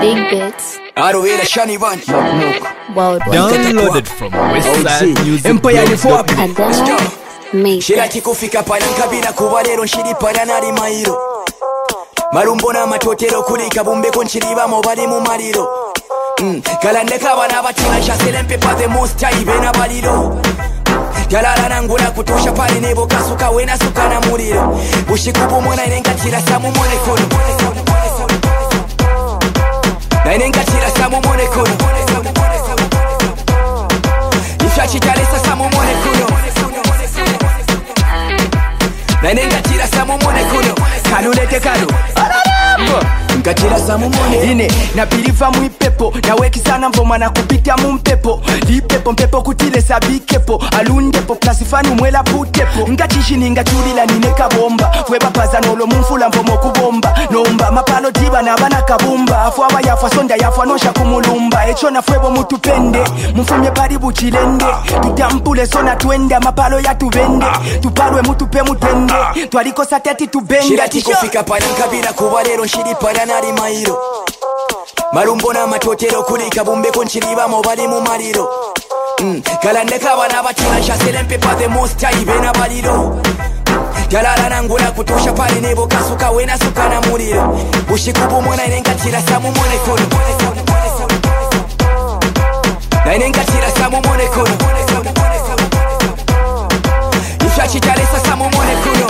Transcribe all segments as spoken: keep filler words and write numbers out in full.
Big bits. Arovera Shani Van. Downloaded from Westside Music. Empire ni fuck. Kademo Made. Shira kikufika pala nkabira kuba lero nshiri pala nali mairo. Marumbo na matotero kulika bumbeko nchiriba mo bali mu mariro. Mm. Kalande kabana batina shasele mpepa the most time bena baliro. Galala nangula kutusha pale nebo kasuka wena suka na muriro. Bushikubu mwana inenga tira samu mone kono. Na inenga tira samu mone kono. Ifya chitalesa samu mone kono. Na inenga tira samu mone kono. Kanulete kanu nkatira samu mone ine na biliva mwipepo na weki sana mvoma na kupita mumpepo lipepo mpepo kutile sabikepo alundepo klasifani mwela putepo ngatishi ningatulila nineka bomba fweba paza nolo mumfula mvomo kubomba nomba mapalo tiba na bana kabumba afu aba yafa sonda yafa nosha kumulumba echo na fwebo mutupende mfumye bari buchilende tutampule sona twende mapalo ya tuvende tupalwe mutupe mutende twaliko sateti tubende shira tikufika pala nkabira kuba lero nshiri pala nali mairo. Marumbo na matotero kulika bumbeko nchiriba mo bali mu mariro. Mm. Kalande kabana batina shasele mpepa the most time bena baliro. Galala nangula kutusha pale nebo kasuka wena suka na muriro. Bushikubu mwana inenga tira samu mone kono. Na inenga tira samu mone kono. Ifya chitalesa samu mone kono.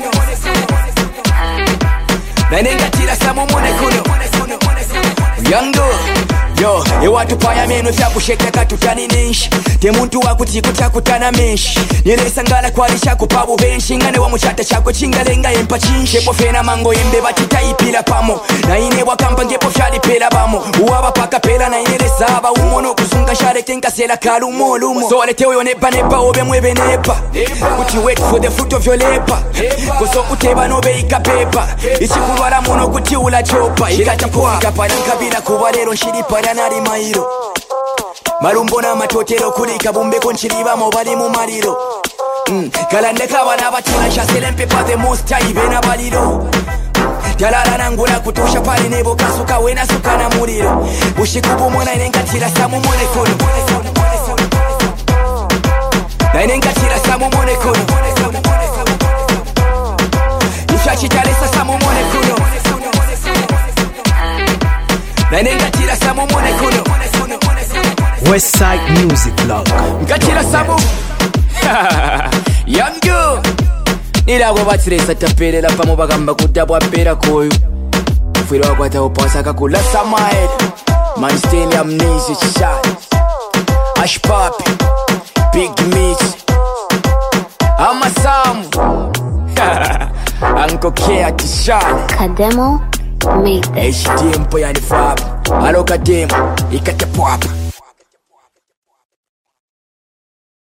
Na inenga tira samu mone kono. Yango yo ewatu paya meno vya kushekeka tutani nishi temuntu wakuti kutakutana meshi nilesa ngala kwalisha kupabu benshi ngane wa muchata chako chingalenga empa chinshi epo fena mango imbe batita ipila pamo na ine wakampa ngepo fyali pela bamo uwaba paka pela na ine lesaba umono kusunga share kenka sela kalu molumo so letewe yonepa nepa obe mwebe nepa kuti wait for the fruit of your labor koso kuteba nobe ikapepa ichikulwala muno kuti ula chopa ikachapua kapani kabila kuba lero nshiri pala nali mairo. Marumbo na matotero kulika bumbeko nchiriba mo bali mu mariro. Mm. Kalande kabana batina shasele mpepa the most time bena baliro. Galala nangula kutusha pale nebo kasuka wena suka na muriro. Bushikubu mwana inenga tira samu mone kono. Na inenga tira samu mone kono. Ifya chitalesa samu mone kono. Na inenga tira samu mone kono. Westside Music Blog. Nkatira samu Yango nilagwa batiresa tapere la pamo bagamba kudabwa pera koyo Fwiro wakwata upasa kakula samaed Man stay amnesia shot Ash Papi Big Meat Ama Samu Anko Kea Tishane Kademo Made. H D M po yani fab Alo kademo Ikate pwapa